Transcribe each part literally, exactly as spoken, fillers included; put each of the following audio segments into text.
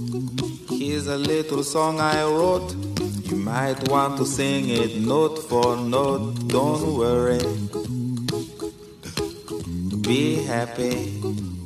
Here's a little song I wrote. You might want to sing it note for note. Don't worry, be happy.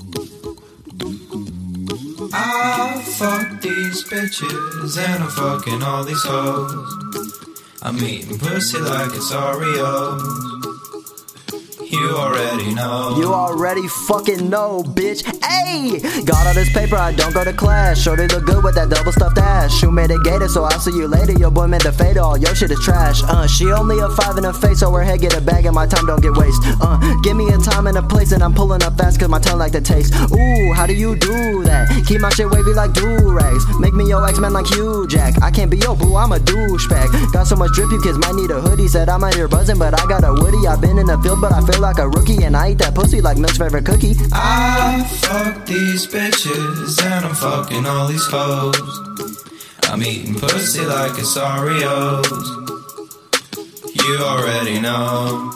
I fuck these bitches and I'm fucking all these hoes. I'm eating pussy like it's Oreos. You already know. You already fucking know, bitch. Ayy! Got all this paper, I don't go to class. Shorty look good with that double stuffed ass. Shoe made a gator, so I'll see you later. Your boy meant to fade all, your shit is trash. Uh, she only a five in her face, so her head get a bag and my time don't get waste. Uh, give me a time and a place and I'm pulling up fast cause my tongue like the taste. Ooh, how do you do that? Keep my shit wavy like do-rags. Make me your X-Men like Hugh Jack. I can't be your boo, I'm a douchebag. Got so much drip, you kids might need a hoodie. Said I'm out here buzzing, but I got a woody. I've been in the field, but I feel like a rookie, and I eat that pussy like Milk's favorite cookie. I fuck these bitches and I'm fucking all these hoes. I'm eating pussy like it's Oreos. You already know.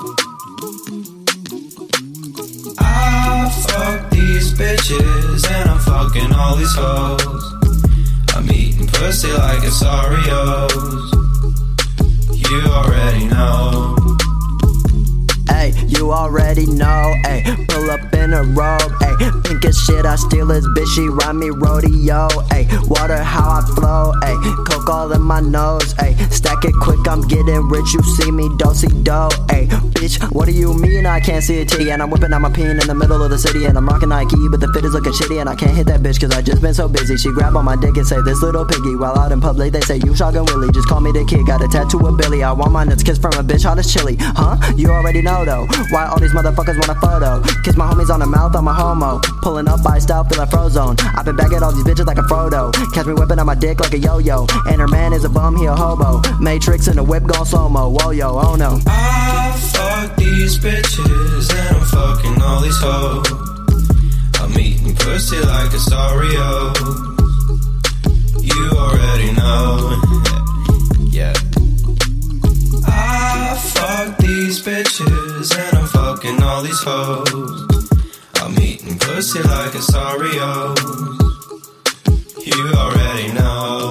I fuck these bitches and I'm fucking all these hoes. I'm eating pussy like it's Oreos. You already know. Ay, you already know, ay, pull up in a robe, ay, pink as shit, I steal his bitch, she rhyme me rodeo, ay, water how I flow, ay, coke all in my nose, ay, stack it quick, I'm getting rich, you see me, do-si-do, ay, bitch, what do you mean I can't see a titty, and I'm whipping out my peen in the middle of the city, and I'm rocking Nike, but the fit is looking shitty, and I can't hit that bitch, cause I just been so busy, she grab on my dick and say, this little piggy, while out in public, they say, you shotgun Willie, just call me the kid, got a tattoo of Billy, I want my nuts kissed from a bitch, hot as chili, huh, you already know though, why all these motherfuckers want a photo? Kiss my homies on the mouth, I'm a homo. Pulling up by style, feeling Frozone. I've been back at all these bitches like a Frodo. Catch me whipping on my dick like a yo-yo. And her man is a bum, he a hobo. Matrix in the whip gon' slow-mo. Whoa yo, oh no. I fuck these bitches and I'm fucking all these hoes. I'm eating pussy like it's Oreos. You already know. Yeah. I fuck these bitches and I'm fucking all these hoes. I'm eating pussy like it's Oreos. You already know.